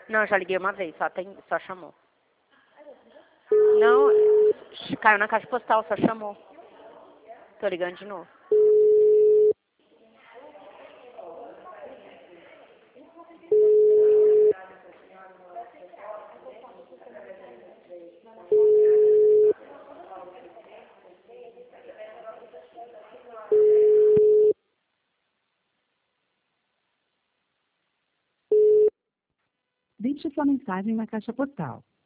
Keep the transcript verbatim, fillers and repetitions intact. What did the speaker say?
Não, já liguei uma vez, só, tem, só chamou. Não, caiu na caixa postal, só chamou. Tô ligando de novo. Deixe sua mensagem na caixa postal.